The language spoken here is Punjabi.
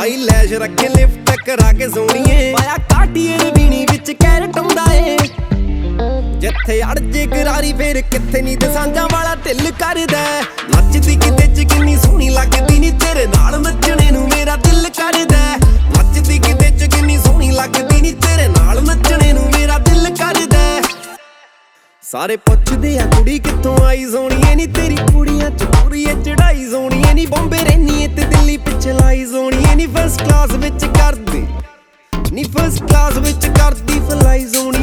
ਆਈ ਲੈਸ਼ ਰੱਖੇ ਲਿਫਟ ਕਰਾ ਕੇ ਸੋਣੀਏ ਪਾਇਆ ਕਾਟੀਏ ਵੀਣੀ ਵਿੱਚ ਕੈਰਟ ਆਉਂਦਾ ਏ ਜਿੱਥੇ ਅੜ ਜੇ ਗਰਾਰੀ ਫੇਰ ਕਿੱਥੇ ਨੀ ਦਸਾਂਜਾਂ ਵਾਲਾ ਢਿੱਲ ਕਰਦਾ ਨੱਚਦੀ ਕਿਤੇ ਚ ਕਿੰਨੀ ਸੋਹਣੀ ਲੱਗਦੀ ਨੀ ਤੇਰੇ ਨਾਲ ਨੱਚਣੇ ਨੂੰ ਮੇਰਾ ਦਿਲ ਕਰਦਾ ਨੱਚਦੀ ਕਿਤੇ ਚ ਕਿੰਨੀ ਸੋਹਣੀ ਲੱਗਦੀ ਨੀ ਤੇਰੇ ਨਾਲ ਨੱਚਣੇ ਨੂੰ ਮੇਰਾ ਦਿਲ ਕਰਦਾ ਸਾਰੇ ਪੁੱਛਦੇ ਆ ਕੁੜੀ ਕਿੱਥੋਂ ਆਈ ਸੋਹਣੀਏ ਨੀ ਤੇਰੀ ਕੁੜੀਆਂ ਚ ਪੂਰੀ ਚੜਾਈ ਸੋਹਣੀਏ ਨੀ ਬੰਬੇ ਰਹਿਨੀ ਤੇ ਦਿੱਲੀ ਪਿੱਛੇ ਲਾਈ ਸੋਹਣੀਏ ਨੀ ਫਸਟ ਕਲਾਸ ਵਿੱਚ ਕਰਦੀ ਨੀ ਫਸਟ ਕਲਾਸ ਵਿੱਚ ਕਰਦੀ ਫਲਾਈ ਸੋਹਣੀ